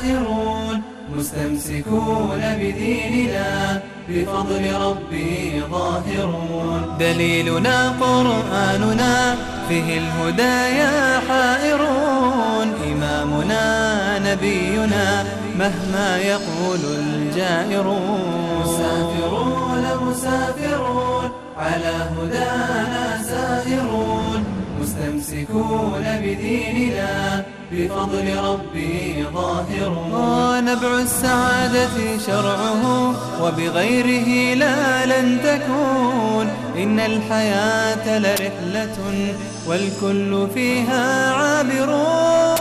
سائرون مستمسكون بديننا بفضل ربي ظاهرون. دليلنا قرآننا فيه الهدايا حائرون. إمامنا نبينا مهما يقول الجائرون. مسافرون مسافرون على هدانا سائرون مستمسكون بديننا بفضل ربي ظاهرون. نبع السعادة شرعه وبغيره لا لن تكون. إن الحياة لرحلة والكل فيها عابرون.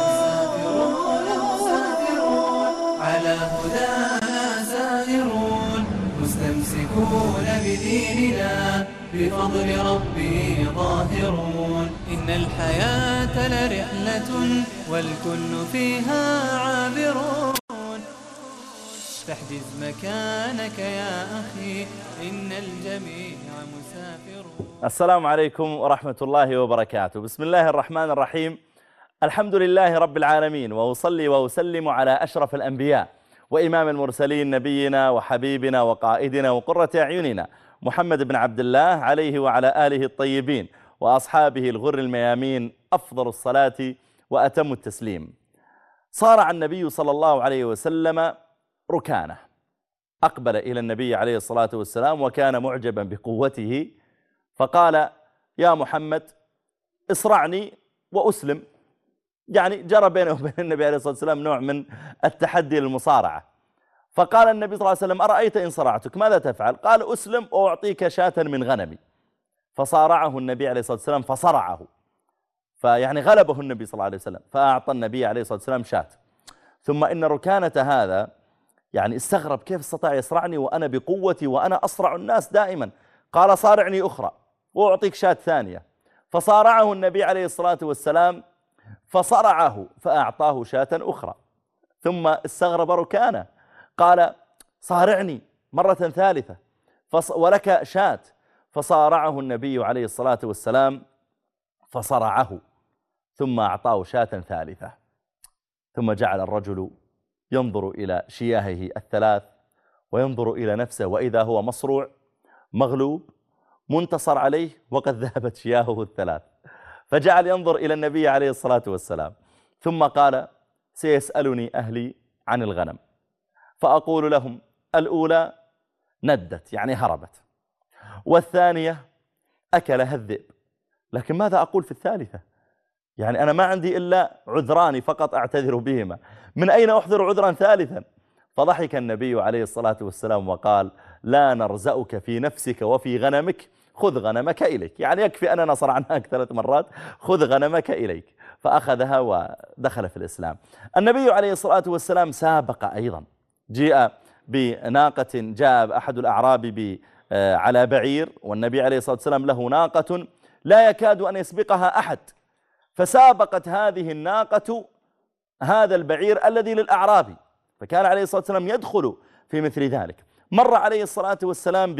مسافرون على هدانا سائرون مستمسكون بديننا بفضل ربي ظاهرون. إن الحياة لرحلة والكل فيها عابرون. فاحجز مكانك يا أخي إن الجميع مسافرون. السلام عليكم ورحمة الله وبركاته. بسم الله الرحمن الرحيم. الحمد لله رب العالمين، وأصلي وأسلم على أشرف الأنبياء وإمام المرسلين نبينا وحبيبنا وقائدنا وقرة أعيننا محمد بن عبد الله عليه وعلى آله الطيبين وأصحابه الغر الميامين أفضل الصلاة وأتم التسليم. صارع النبي صلى الله عليه وسلم ركانه، أقبل إلى النبي عليه الصلاة والسلام وكان معجبا بقوته، فقال: يا محمد اصرعني وأسلم. يعني جرى بينه وبين النبي عليه الصلاة والسلام نوع من التحدي للمصارعة. فقال النبي صلى الله عليه وسلم: أرأيت إن صرعتك ماذا تفعل؟ قال: أسلم وأعطيك شاة من غنمي. فصارعه النبي عليه الصلاة والسلام فصرعه، فيعني غلبه النبي صلى الله عليه وسلم، فأعطى النبي عليه الصلاة والسلام شاة. ثم إن ركانة هذا يعني استغرب: كيف استطاع يصرعني وأنا بقوتي وأنا أصرع الناس دائما؟ قال: صارعني أخرى وأعطيك شاة ثانية. فصارعه النبي عليه الصلاة والسلام فصرعه فأعطاه شاة أخرى. ثم استغرب ركانه، قال: صارعني مرة ثالثة ولك شاة. فصارعه النبي عليه الصلاة والسلام فصرعه ثم أعطاه شاة ثالثة. ثم جعل الرجل ينظر إلى شياهه الثلاث وينظر إلى نفسه، وإذا هو مصروع مغلوب منتصر عليه وقد ذهبت شياهه الثلاث. فجعل ينظر إلى النبي عليه الصلاة والسلام، ثم قال: سيسألني أهلي عن الغنم فأقول لهم: الأولى ندت يعني هربت، والثانية أكلها الذئب، لكن ماذا أقول في الثالثة؟ يعني أنا ما عندي إلا عذران فقط أعتذر بهما، من أين أحضر عذرا ثالثا؟ فضحك النبي عليه الصلاة والسلام وقال: لا نرزأك في نفسك وفي غنمك، خذ غنمك إليك. يعني يكفي أننا صرعناك 3 مرات، خذ غنمك إليك. فأخذها ودخل في الإسلام. النبي عليه الصلاة والسلام سابق أيضا، جاء بناقة، جاء أحد الأعراب على بعير، والنبي عليه الصلاة والسلام له ناقة لا يكاد أن يسبقها أحد، فسابقت هذه الناقة هذا البعير الذي للأعرابي، فكان عليه الصلاة والسلام يدخل في مثل ذلك. مر عليه الصلاة والسلام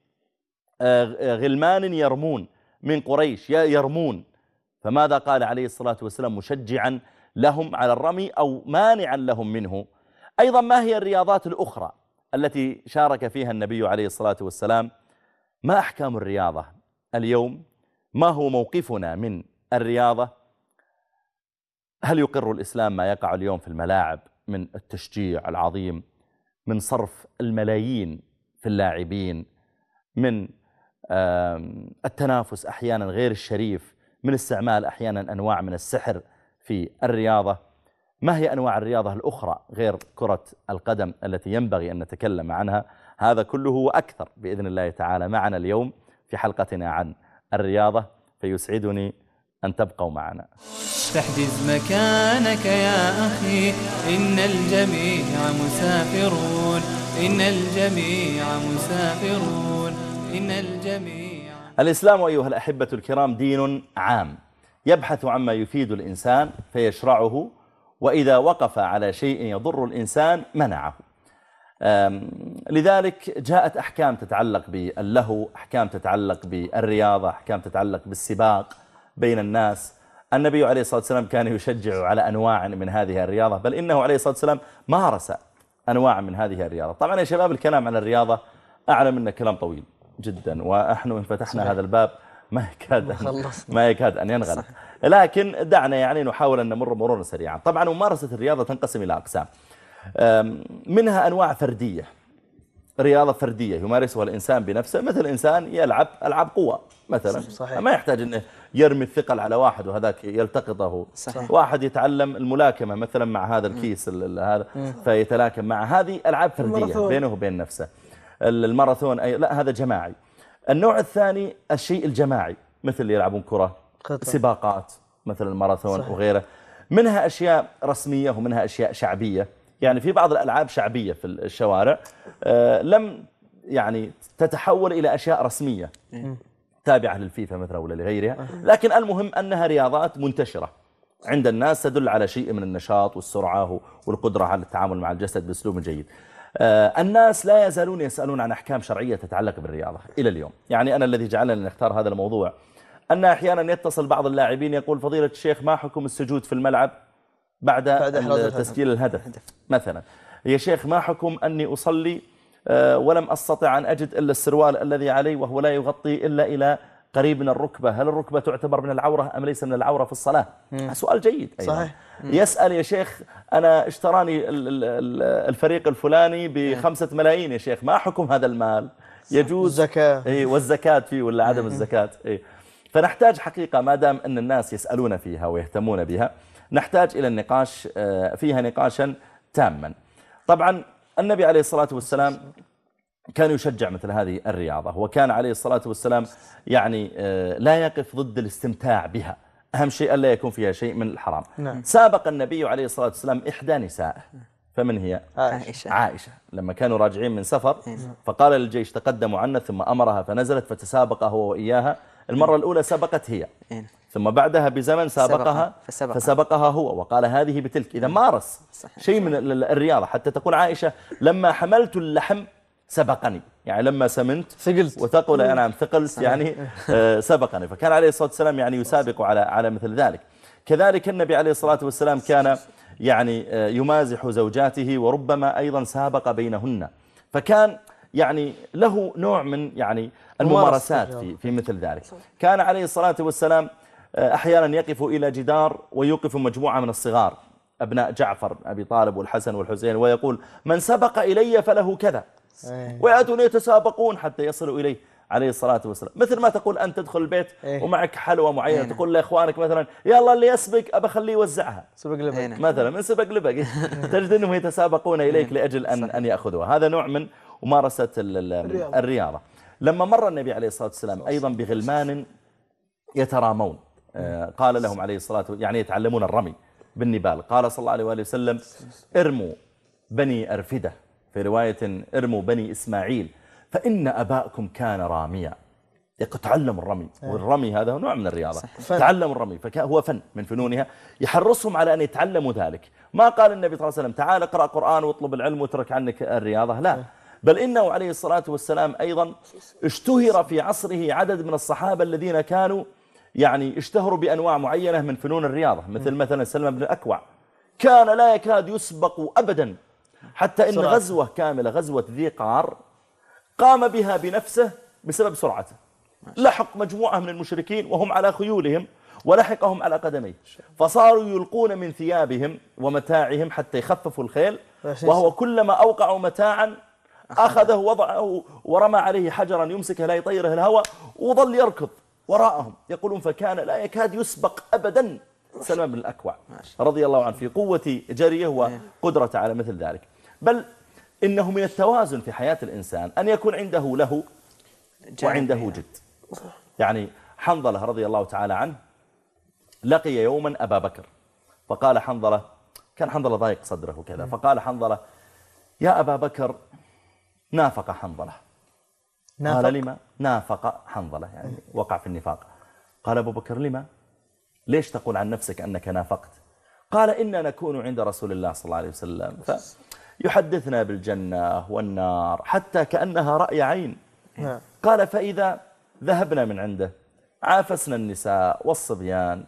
بغلمان يرمون من قريش يرمون، فماذا قال عليه الصلاة والسلام مشجعا لهم على الرمي أو مانعا لهم منه؟ أيضا ما هي الرياضات الأخرى التي شارك فيها النبي عليه الصلاة والسلام؟ ما أحكام الرياضة اليوم؟ ما هو موقفنا من الرياضة؟ هل يقر الإسلام ما يقع اليوم في الملاعب من التشجيع العظيم، من صرف الملايين في اللاعبين، من التنافس أحيانا غير الشريف، من استعمال أحيانا أنواع من السحر في الرياضة؟ ما هي أنواع الرياضة الأخرى غير كرة القدم التي ينبغي أن نتكلم عنها؟ هذا كله وأكثر بإذن الله تعالى معنا اليوم في حلقتنا عن الرياضة، فيسعدني أن تبقوا معنا. فاحجز مكانك يا أخي إن الجميع مسافرون. إن الجميع مسافرون. إن الجميع. الإسلام أيها الأحبة الكرام دين عام يبحث عما يفيد الإنسان فيشرعه، وإذا وقف على شيء يضر الإنسان منعه. لذلك جاءت أحكام تتعلق باللهو، أحكام تتعلق بالرياضة، أحكام تتعلق بالسباق بين الناس. النبي عليه الصلاة والسلام كان يشجع على أنواع من هذه الرياضة، بل إنه عليه الصلاة والسلام مارس أنواع من هذه الرياضة. طبعا يا شباب الكلام عن الرياضة أعلم أنه كلام طويل جدا، ونحن إن فتحنا هذا الباب ما يكاد أن ينغلق، لكن دعنا يعني نحاول أن نمر مرورا سريعا. طبعا ممارسة الرياضة تنقسم إلى أقسام، منها أنواع فردية، رياضة فردية يمارسها الإنسان بنفسه، مثل إنسان يلعب ألعاب قوة مثلا، صحيح. ما يحتاج أنه يرمي الثقل على واحد وهذاك يلتقطه، صحيح. واحد يتعلم الملاكمة مثلا مع هذا الكيس هذا فيتلاكم مع، هذه ألعاب فردية بينه وبين نفسه. الماراثون لا، هذا جماعي. النوع الثاني الشيء الجماعي، مثل اللي يلعبون كرة، سباقات مثل الماراثون، صحيح. وغيره. منها أشياء رسمية ومنها أشياء شعبية، يعني في بعض الألعاب شعبية في الشوارع لم يعني تتحول إلى أشياء رسمية تابعة للفيفا مثلا ولا لغيرها، لكن المهم أنها رياضات منتشرة عند الناس تدل على شيء من النشاط والسرعة والقدرة على التعامل مع الجسد بأسلوب جيد. الناس لا يزالون يسألون عن أحكام شرعية تتعلق بالرياضة إلى اليوم. يعني أنا الذي جعلني نختار هذا الموضوع أن أحيانا يتصل بعض اللاعبين يقول فضيلة الشيخ ما حكم السجود في الملعب بعد تسجيل الهدف مثلا؟ يا شيخ ما حكم أني أصلي ولم أستطع أن أجد إلا السروال الذي علي وهو لا يغطي إلا إلى قريب من الركبة، هل الركبة تعتبر من العورة أم ليس من العورة في الصلاة؟ سؤال جيد أيضا. صحيح. يسأل يا شيخ أنا اشتراني الفريق الفلاني ب5 ملايين يا شيخ، ما حكم هذا المال؟ يجوز زكاة والزكاة فيه ولا عدم الزكاة؟ فنحتاج حقيقة ما دام أن الناس يسألون فيها ويهتمون بها، نحتاج إلى النقاش فيها نقاشا تاما. طبعا النبي عليه الصلاة والسلام كان يشجع مثل هذه الرياضة، وكان عليه الصلاة والسلام يعني لا يقف ضد الاستمتاع بها، أهم شيء ألا يكون فيها شيء من الحرام. سابق النبي عليه الصلاة والسلام إحدى نسائه، فمن هي؟ عائشة. لما كانوا راجعين من سفر فقال للجيش تقدموا عنا، ثم أمرها فنزلت فتسابق هو وإياها. المرة الأولى سبقت هي، ثم بعدها بزمن سابقها فسبقها هو، وقال هذه بتلك. إذا مارس شيء من الرياضة، حتى تقول عائشة لما حملت اللحم سبقني، يعني لما سمنت وثقل، نعم ثقلت يعني سبقني. فكان عليه الصلاة والسلام يعني يسابق على مثل ذلك. كذلك النبي عليه الصلاة والسلام كان يعني يمازح زوجاته، وربما أيضا سابق بينهن، فكان يعني له نوع من يعني الممارسات في مثل ذلك. كان عليه الصلاة والسلام أحيانا يقف إلى جدار ويوقف مجموعة من الصغار أبناء جعفر أبي طالب والحسن والحسين، ويقول من سبق إلي فله كذا، ويأتون يتسابقون حتى يصلوا إليه عليه الصلاة والسلام. مثل ما تقول أنت تدخل البيت ومعك حلوة معينة، تقول لإخوانك مثلا يلا اللي يسبق أبى خليه يوزعها سبق لبق مثلا، من سبق لبق تجد أنهم يتسابقون إليك لأجل أن يأخذوها. هذا نوع من ممارسة الرياضة. لما مر النبي عليه الصلاة والسلام أيضا بغلمان يترامون، قال لهم عليه الصلاة والسلام يعني يتعلمون الرمي بالنبال، قال صلى الله عليه وآله وسلم ارموا بني أرفدة، في رواية ارموا بني إسماعيل فإن أباءكم كان راميا. يتعلم الرمي، والرمي هذا هو نوع من الرياضة، تعلم الرمي فهو فن من فنونها، يحرصهم على أن يتعلموا ذلك. ما قال النبي صلى الله عليه وسلم تعال اقرأ قرآن واطلب العلم واترك عنك الرياضة، لا، بل إنه عليه الصلاة والسلام أيضا اشتهر في عصره عدد من الصحابة الذين كانوا يعني اشتهروا بأنواع معينة من فنون الرياضة، مثلا سلمى بن الأكوع كان لا يكاد يسبق أبدا، حتى إن غزوة كاملة، غزوة ذي قار، قام بها بنفسه بسبب سرعته، لحق مجموعة من المشركين وهم على خيولهم ولحقهم على قدميه، فصاروا يلقون من ثيابهم ومتاعهم حتى يخففوا الخيل، وهو كلما أوقعوا متاعا أخذه وضعه ورمى عليه حجرا يمسكه لا يطيره الهواء، وظل يركض وراءهم. يقولون فكان لا يكاد يسبق أبدا سلمى بن الأكوع رضي الله عنه في قوة جريه وقدرة على مثل ذلك. بل إنه من التوازن في حياة الإنسان أن يكون عنده له وعنده جد. يعني حنظلة رضي الله تعالى عنه لقي يوما أبا بكر، فقال حنظلة، كان حنظلة ضايق صدره كذا، فقال حنظلة يا أبا بكر نافق حنظلة. قال لما؟ نافق حنظلة يعني وقع في النفاق. قال أبو بكر لما؟ ليش تقول عن نفسك أنك نافقت؟ قال إنا نكون عند رسول الله صلى الله عليه وسلم فيحدثنا بالجنة والنار حتى كأنها رأي عين. قال فإذا ذهبنا من عنده عافسنا النساء والصبيان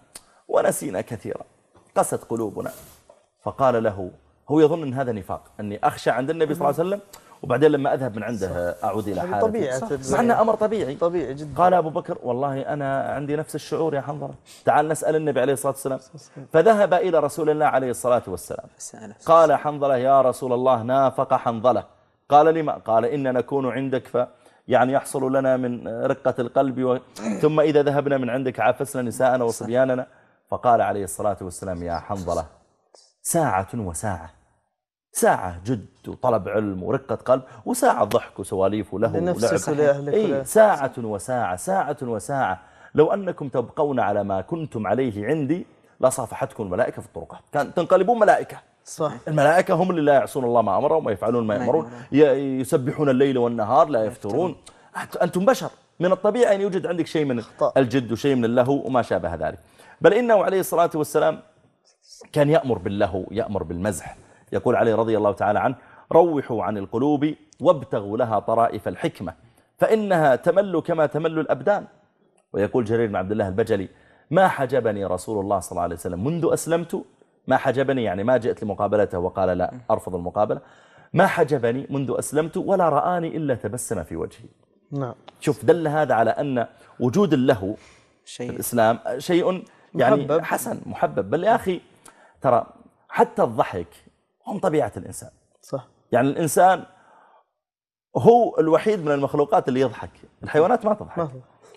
ونسينا كثيرا، قست قلوبنا. فقال له، هو يظن أن هذا نفاق، أني أخشى عند النبي صلى الله عليه وسلم وبعدين لما أذهب من عنده أعود إلى حالتي. طبيعة، مع أنه أمر طبيعي جدا. قال أبو بكر، والله أنا عندي نفس الشعور يا حنظلة، تعال نسأل النبي عليه الصلاة والسلام. فذهب إلى رسول الله عليه الصلاة والسلام. قال حنظلة، يا رسول الله نافق حنظلة. قال لما؟ قال إن نكون عندك يعني يحصل لنا من رقة القلب ثم إذا ذهبنا من عندك عافسنا نساءنا وصبياننا. فقال عليه الصلاة والسلام، يا حنظلة ساعة وساعة، ساعة جد وطلب علم ورقة قلب، وساعة ضحك وسواليف وله ولعب. ساعة وساعة، ساعة وساعة. لو أنكم تبقون على ما كنتم عليه عندي لصافحتكم الملائكة في الطرقات، كان تنقلبون ملائكة. صح. الملائكة هم اللي لا يعصون الله ما أمرهم ويفعلون ما يأمرون، يسبحون الليل والنهار لا يفترون. أنتم بشر، من الطبيعي أن يوجد عندك شيء من الجد وشيء من اللهو وما شابه ذلك. بل إنه عليه الصلاة والسلام كان يأمر باللهو، يأمر بالمزح. يقول عليه رضي الله تعالى عنه، روحوا عن القلوب وابتغوا لها طرائف الحكمة فإنها تمل كما تمل الأبدان. ويقول جرير بن عبد الله البجلي، ما حجبني رسول الله صلى الله عليه وسلم منذ أسلمت، ما حجبني يعني ما جئت لمقابلته وقال لا أرفض المقابلة، ما حجبني منذ أسلمت ولا رآني إلا تبسم في وجهي. نعم. شوف، دل هذا على أن وجود اللهو في الإسلام شيء يعني محبب. حسن محبب. بل يا أخي ترى حتى الضحك هم طبيعة الإنسان. صح. يعني الإنسان هو الوحيد من المخلوقات اللي يضحك، الحيوانات ما تضحك.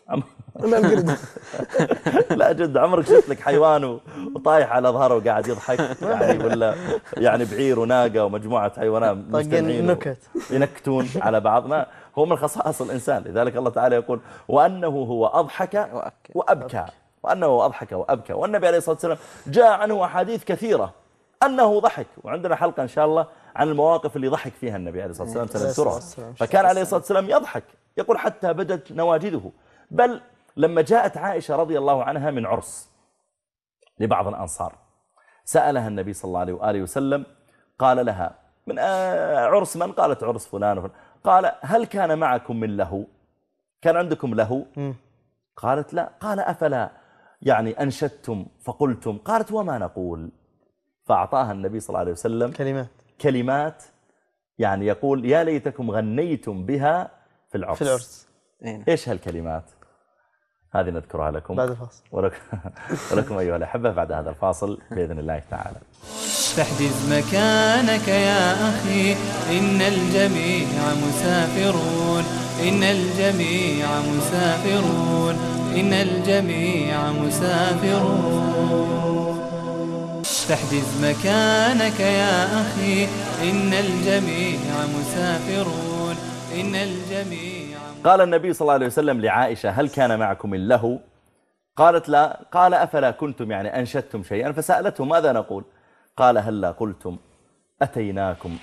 لا جد، عمرك شفت لك حيوان وطايح على ظهره وقاعد يضحك يعني؟ ولا يعني بعير وناقة ومجموعة حيوانات مجتمعين ينكتون على بعض؟ ما هو من خصائص الإنسان. لذلك الله تعالى يقول وأنه هو أضحك وأبكى، وأنه هو أضحك وأبكى. والنبي عليه الصلاة والسلام جاء عنه أحاديث كثيرة أنه ضحك، وعندنا حلقة إن شاء الله عن المواقف اللي ضحك فيها النبي عليه الصلاة والسلام سنذكرها. فكان عليه الصلاة والسلام يضحك، يقول حتى بدت نواجذه. بل لما جاءت عائشة رضي الله عنها من عرس لبعض الأنصار، سألها النبي صلى الله عليه وآله وسلم، قال لها من عرس من؟ قالت عرس فلان وفلان. قال هل كان معكم من لهو؟ كان عندكم لهو؟ قالت لا. قال أفلا يعني أنشدتم فقلتم؟ قالت وما نقول؟ فأعطاها النبي صلى الله عليه وسلم كلمات يعني يقول يا ليتكم غنيتم بها في العرس. إيش هالكلمات؟ هذه نذكرها لكم بعد الفاصل، ولكم أيها الأحبة بعد هذا الفاصل بإذن الله تعالى. فاحجز مكانك يا أخي، إن الجميع مسافرون، إن الجميع مسافرون، إن الجميع مسافرون. فاحجز مكانك يا أخي، إن الجميع مسافرون، إن الجميع. قال النبي صلى الله عليه وسلم لعائشة هل كان معكم اللهو؟ قالت لا. قال أفلا كنتم يعني أنشدتم شيئا؟ فسألته ماذا نقول؟ قال هلا قلتم أتيناكم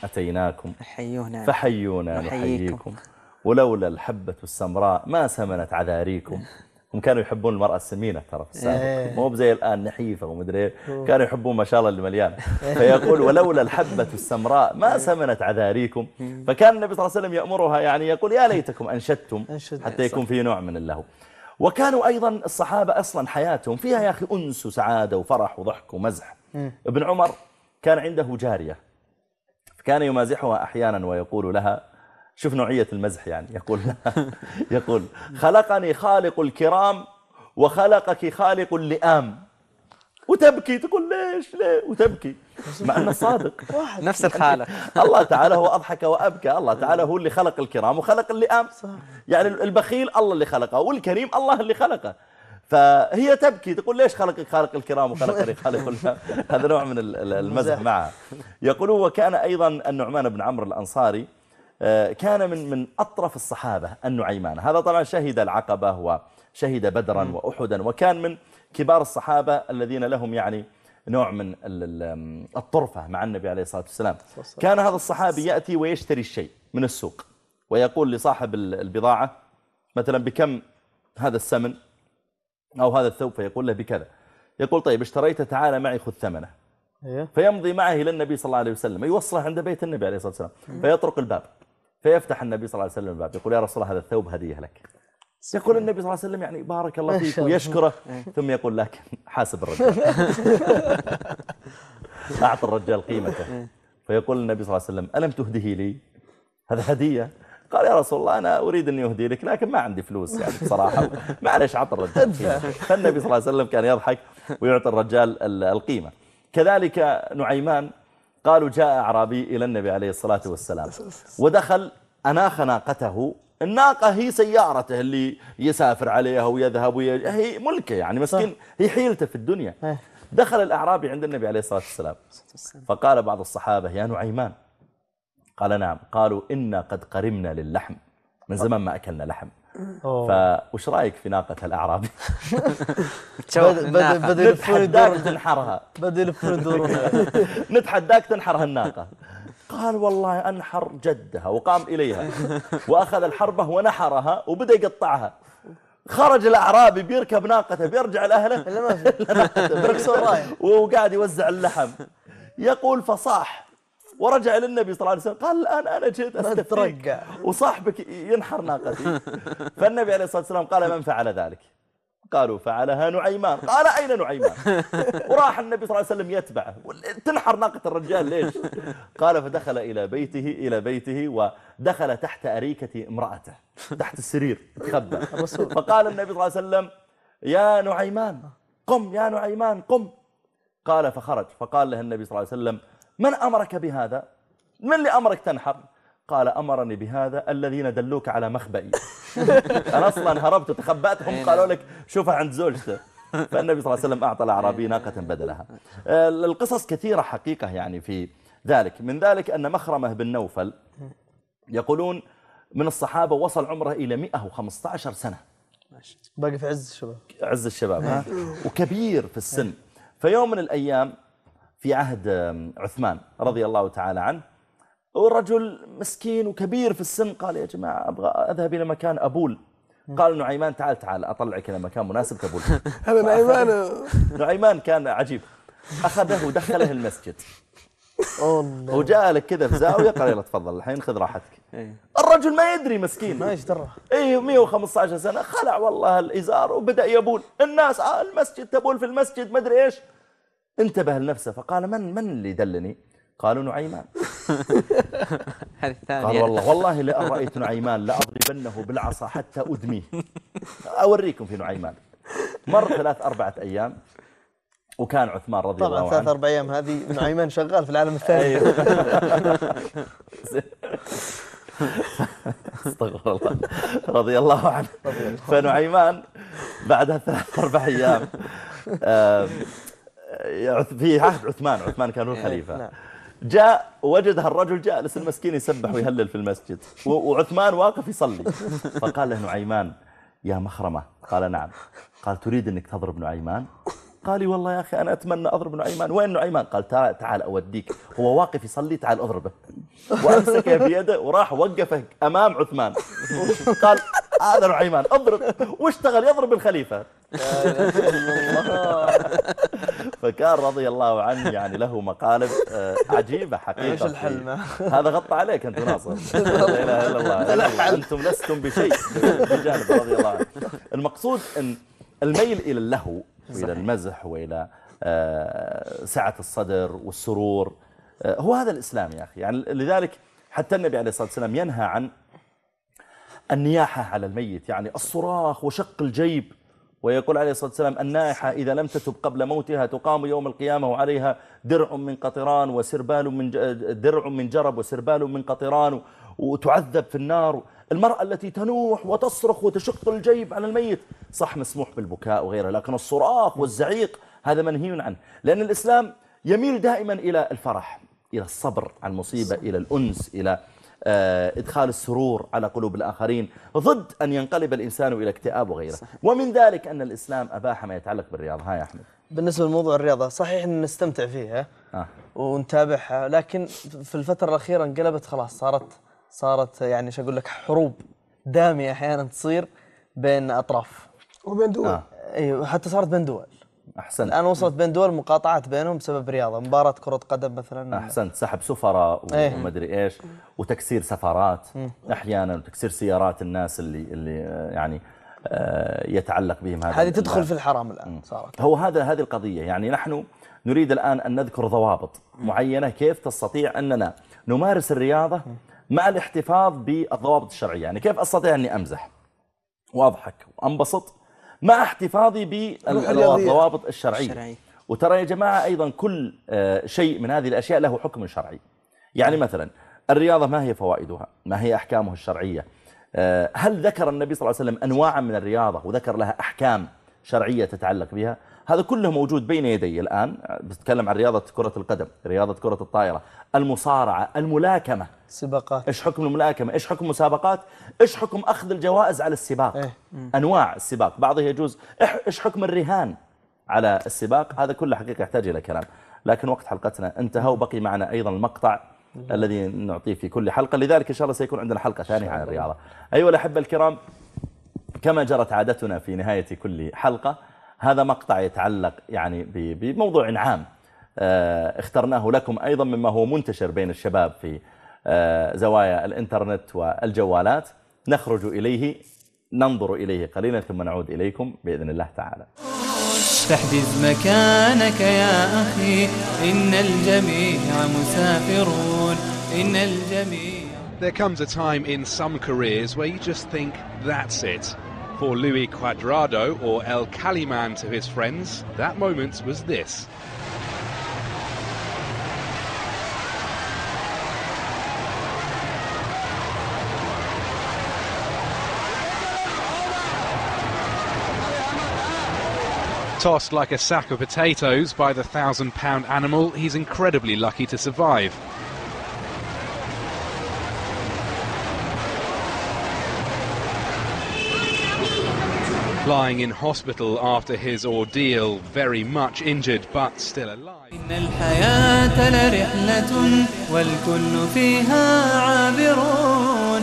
فحيونا نحييكم، ولولا الحبة السمراء ما سمنت عذاريكم. هم كانوا يحبون المرأة السمينة ترى في السابق، مو زي الآن نحيفة ومدري، كانوا يحبون ما شاء الله اللي مليان. فيقول ولولا الحبة السمراء ما سمنت عذاريكم. فكان النبي صلى الله عليه وسلم يأمرها يعني يقول يا ليتكم أنشدتم، حتى يكون في نوع من اللهو. وكانوا أيضا الصحابة أصلا حياتهم فيها يا أخي أنس وسعادة وفرح وضحك ومزح. ابن عمر كان عنده جارية، كان يمازحها أحيانا ويقول لها، شوف نوعية المزح يعني، يقول خلقني خالق الكرام وخلقك خالق اللئام. وتبكي، تقول ليش ليه وتبكي، مع أنه صادق نفس الخالق. الله تعالى هو أضحك وأبكى، الله تعالى هو اللي خلق الكرام وخلق اللئام. يعني البخيل الله اللي خلقه، والكريم الله اللي خلقه. فهي تبكي تقول ليش خلقك خالق الكرام وخلقني خالق اللئام. هذا نوع من المزح معها. يقول وكان أيضا النعمان بن عمرو الأنصاري كان من أطرف الصحابة النعيمان. هذا طبعا شهد العقبة وشهد بدرا وأحدا، وكان من كبار الصحابة الذين لهم يعني نوع من الطرفة مع النبي عليه الصلاة والسلام. كان هذا الصحابي يأتي ويشتري الشيء من السوق، ويقول لصاحب البضاعة مثلا بكم هذا السمن أو هذا الثوب، فيقول له بكذا. يقول طيب اشتريته، تعال معي خذ ثمنه. فيمضي معه إلى النبي صلى الله عليه وسلم، يوصله عند بيت النبي عليه الصلاة والسلام، فيطرق الباب، فيفتح النبي صلى الله عليه وسلم الباب، يقول يا رسول الله هذا الثوب هدية لك. يقول النبي صلى الله عليه وسلم يعني بارك الله فيك ويشكره، ثم يقول لكن حاسب الرجال. أعطى الرجال قيمته. فيقول النبي صلى الله عليه وسلم ألم تهديه لي؟ هذا هدية. قال يا رسول الله أنا أريد أن أهدي لك لكن ما عندي فلوس يعني بصراحة، معلش أعطى الرجال قيمة. فالنبي صلى الله عليه وسلم كان يضحك ويعطي الرجال القيمة. كذلك نعيمان قالوا جاء أعرابي إلى النبي عليه الصلاة والسلام ودخل أناخ ناقته. الناقة هي سيارته اللي يسافر عليها ويذهب هي ملكه يعني مسكين، هي حيلته في الدنيا. دخل الأعرابي عند النبي عليه الصلاة والسلام فقال بعض الصحابة يا نعيمان. قال نعم. قالوا إنا قد قرمنا للحم، من زمان ما أكلنا لحم. فوش رأيك في ناقة الأعرابي؟ نتحداك تنحرها. نتحداك تنحرها الناقة. قال والله أنحر جدها، وقام إليها وأخذ الحربة ونحرها وبدأ يقطعها. خرج الأعرابي بيركب ناقته بيرجع لأهله وقاعد يوزع اللحم. يقول فصاح ورجع للنبي صلى الله عليه وسلم قال الآن أنا جيت أستفيق وصاحبك ينحر ناقتي. فالنبي عليه الصلاة والسلام قال من فعل ذلك؟ قالوا فعلها نعيمان. قال أين نعيمان؟ وراح النبي صلى الله عليه وسلم يتبعه. تنحر ناقة الرجال ليش؟ قال فدخل إلى بيته ودخل تحت أريكة امرأته تحت السرير تخبى. فقال النبي صلى الله عليه وسلم يا نعيمان قم، يا نعيمان قم. قال فخرج. فقال له النبي صلى الله عليه وسلم من أمرك بهذا؟ من اللي أمرك تنحر؟ قال أمرني بهذا الذين دلوك على مخبئي. أنا أصلا هربت وتخبأتهم قالوا لك شوفها عند زوجته. فالنبي صلى الله عليه وسلم أعطى الأعرابي ناقة بدلها. القصص كثيرة حقيقة يعني في ذلك. من ذلك أن مخرمة بن نوفل يقولون من الصحابة وصل عمره إلى 115 سنة، باقي في عز الشباب. عز الشباب وكبير في السن. فيوم من الأيام في عهد عثمان رضي الله تعالى عنه، والرجل مسكين وكبير في السن قال يا جماعة أبغى أذهب إلى مكان أبول. قال نعيمان تعال أطلعك إلى مكان مناسب تبول. هذا نعيمان كان عجيب. أخذه ودخله المسجد وجاء لك كذا في زاوية قال يلا تفضل الحين خذ راحتك. الرجل ما يدري مسكين ما يشترى 115 سنة خلع والله الإزار وبدأ يبول. الناس المسجد تبول في المسجد ما أدري إيش. انتبه لنفسه فقال من اللي دلني؟ قالوا نعيمان. قال والله لأن رأيت نعيمان لأضربنه بالعصا حتى أدميه. أوريكم في نعيمان. مر 3-4 أيام وكان عثمان رضي الله عنه طبعا 3-4 أيام هذه نعيمان شغال في العالم الثاني. استغفر الله رضي الله عنه. فنعيمان بعدها 3-4 أيام في عهد عثمان كان هو الخليفة. جاء وجد هالرجل جالس المسكين يسبح ويهلل في المسجد وعثمان واقف يصلي. فقال له نعيمان يا مخرمة. قال نعم. قال تريد أنك تضرب نعيمان؟ قال لي والله يا أخي أنا أتمنى أضرب نعيمان. وين نعيمان؟ قال تعال أوديك، هو واقف يصلي تعال أضربه. وأمسكه بيده وراح وقفه أمام عثمان. قال هذا نعيمان اضرب، واشتغل يضرب الخليفة. فكان رضي الله عنه يعني له مقالب عجيبة حقيقة. هذا غطى عليك أنت ناصر. لا إله إلا الله، أنتم لستم بشيء بجانب رضي الله عنه. المقصود أن الميل إلى اللهو وإلى المزح وإلى سعة الصدر والسرور هو هذا الإسلام يا أخي. يعني لذلك حتى النبي عليه الصلاة والسلام ينهى عن النياحة على الميت، يعني الصراخ وشق الجيب. ويقول عليه الصلاة والسلام النائحة إذا لم تتب قبل موتها تقام يوم القيامة وعليها درع من قطران وسربال من درع من جرب وسربال من قطران وتعذب في النار. المرأة التي تنوح وتصرخ وتشق الجيب على الميت صح مسموح بالبكاء وغيره، لكن الصراخ والزعيق هذا منهي عنه. لأن الإسلام يميل دائما إلى الفرح، إلى الصبر عن المصيبة، إلى الأنس، إلى إدخال السرور على قلوب الآخرين، ضد أن ينقلب الإنسان إلى اكتئاب وغيره. ومن ذلك أن الإسلام أباح ما يتعلق بالرياضة. ها يا أحمد، بالنسبة لموضوع الرياضة صحيح أن نستمتع فيها ونتابعها، لكن في الفترة الأخيرة انقلبت خلاص، صارت يعني شو أقول لك حروب دامية أحيانا تصير بين أطراف وبين دول. أيوة حتى صارت بين دول. أحسنت. الآن وصلت بين دول مقاطعات بينهم بسبب رياضة، مباراة كرة قدم مثلا. أحسنت. سحب سفراء ومدري إيش وتكسير سفارات أحيانا وتكسير سيارات الناس اللي يعني يتعلق بهم هذه تدخل في الحرام الآن صارت. هو هذه القضية. يعني نحن نريد الآن أن نذكر ضوابط معينة كيف تستطيع أننا نمارس الرياضة مع الاحتفاظ بالضوابط الشرعية. يعني كيف أستطيع أني أمزح وأضحك وأنبسط مع احتفاظي بالضوابط الشرعية. وترى يا جماعة أيضا كل شيء من هذه الأشياء له حكم شرعي. يعني مثلا الرياضة ما هي فوائدها؟ ما هي أحكامها الشرعية؟ هل ذكر النبي صلى الله عليه وسلم أنواعا من الرياضة وذكر لها أحكام شرعية تتعلق بها؟ هذا كله موجود بين يدي الآن. بتكلم عن رياضة كرة القدم، رياضة كرة الطائرة، المصارعة، الملاكمة، سباقات، إيش حكم الملاكمة، إيش حكم مسابقات، إيش حكم أخذ الجوائز على السباق، أنواع السباق، بعضها يجوز، إيش حكم الرهان على السباق. هذا كله حقيقة يحتاج إلى كلام، لكن وقت حلقتنا انتهى وبقي معنا أيضا المقطع الذي نعطيه في كل حلقة، لذلك إن شاء الله سيكون عندنا حلقة ثانية عن الرياضة. أيها الأحبة الكرام، كما جرت عادتنا في نهاية كل حلقة، هذا مقطع يتعلق يعني بموضوع عام اخترناه لكم أيضا مما هو منتشر بين الشباب في زوايا الإنترنت والجوالات. نخرج إليه، ننظر إليه قليلا ثم نعود إليكم بإذن الله تعالى. فاحجز مكانك يا أخي، إن الجميع مسافرون، إن الجميع. There comes a time in some careers where you just think that's it. For Louis Cuadrado, or El Caliman to his friends, that moment was this. Tossed like a sack of potatoes by the 1,000-pound animal, he's incredibly lucky to survive. Lying in hospital after his ordeal, very much injured but still alive. إن الحياة لرحلة والكل فيها عابرون،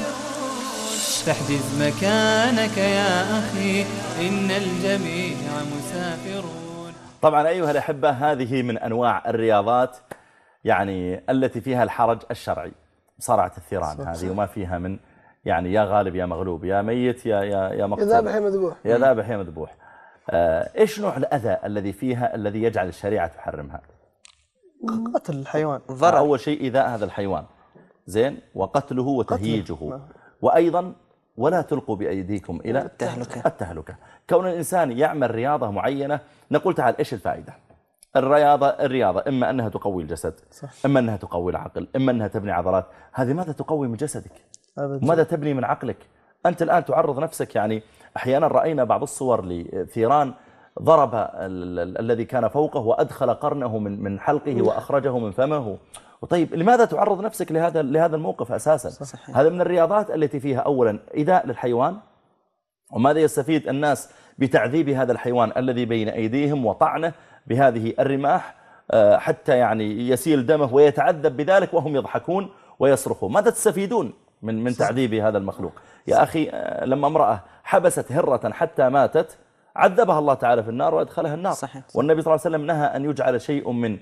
فاحجز مكانك يا أخي، إن الجميع مسافرون. طبعا أيها الأحبة، هذه من أنواع الرياضات يعني التي فيها الحرج الشرعي. مصارعة الثيران هذه وما فيها من يعني يا غالب يا مغلوب، يا ميت يا مقتول، يا ذابح يا مذبوح، يا ذابح يا مذبوح. إيش نوع الأذى الذي فيها الذي يجعل الشريعة تحرمها؟ قتل الحيوان. أول شيء إيذاء هذا الحيوان، زين، وقتله وتهييجه، وأيضا ولا تلقوا بأيديكم إلى التهلكة. كون الإنسان يعمل رياضة معينة، نقول تعال إيش الفائدة؟ الرياضة إما أنها تقوي الجسد، إما أنها تقوي العقل، إما أنها تبني عضلات. هذه ماذا تقوي من جسدك؟ ماذا تبني من عقلك؟ أنت الآن تعرض نفسك. يعني أحيانا رأينا بعض الصور لثيران ضرب الذي كان فوقه وأدخل قرنه من حلقه وأخرجه من فمه. وطيب لماذا تعرض نفسك لهذا الموقف أساسا؟ صحيح. هذا من الرياضات التي فيها أولا إيذاء للحيوان. وماذا يستفيد الناس بتعذيب هذا الحيوان الذي بين أيديهم وطعنه بهذه الرماح حتى يعني يسيل دمه ويتعذب بذلك وهم يضحكون ويصرخون؟ ماذا تستفيدون من تعذيب هذا المخلوق؟ يا أخي، لما امرأة حبست هرة حتى ماتت عذبها الله تعالى في النار وأدخلها النار. صحيح. والنبي صلى الله عليه وسلم نهى أن يجعل شيء من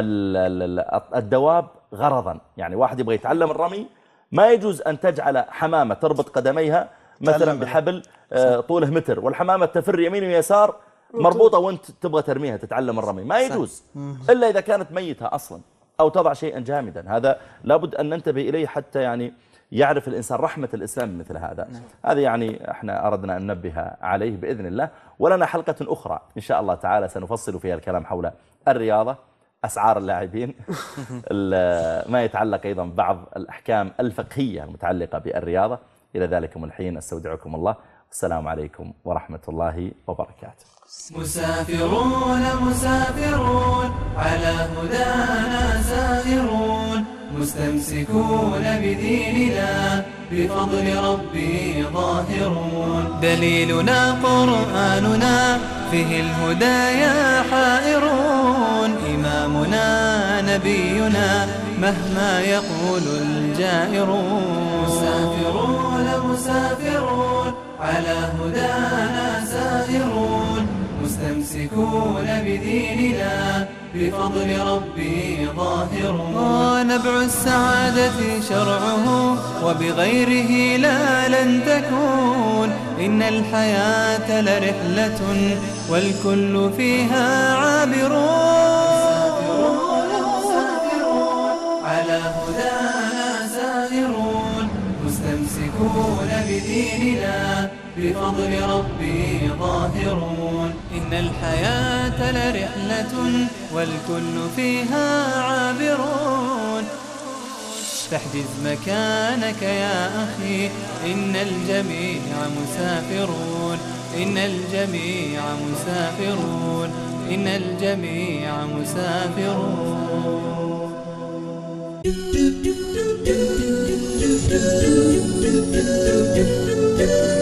الدواب غرضا. يعني واحد يبغى يتعلم الرمي، ما يجوز أن تجعل حمامة تربط قدميها مثلا بحبل طوله متر والحمامة تفر يمين ويسار مربوطة وانت تبغى ترميها تتعلم الرمي، ما يجوز إلا إذا كانت ميتة أصلا، أو تضع شيئا جامدا. هذا لابد أن ننتبه إليه حتى يعني يعرف الإنسان رحمة الإسلام مثل هذا. هذا يعني احنا أردنا أن ننبه عليه بإذن الله. ولنا حلقة أخرى إن شاء الله تعالى سنفصل فيها الكلام حول الرياضة، أسعار اللاعبين، ما يتعلق أيضا بعض الأحكام الفقهية المتعلقة بالرياضة. إلى ذلكم الحين أستودعكم الله، والسلام عليكم ورحمة الله وبركاته. مسافرون مسافرون على هدانا سائرون، مستمسكون بديننا بفضل ربي ظاهرون. دليلنا قرآننا فيه الهدايا حائرون، إمامنا نبينا مهما يقول الجائرون. مسافرون مسافرون على هدانا سائرون، مستمسكون بديننا بفضل ربي ظاهرون. نبع السعادة شرعه وبغيره لا لن تكون، إن الحياة لرحلة والكل فيها عابرون على هدانا سائرون مستمسكون بديننا بفضل ربي ظاهرون إن الحياة لرحلة والكل فيها عابرون فاحجز مكانك يا أخي إن الجميع مسافرون إن الجميع مسافرون إن الجميع مسافرون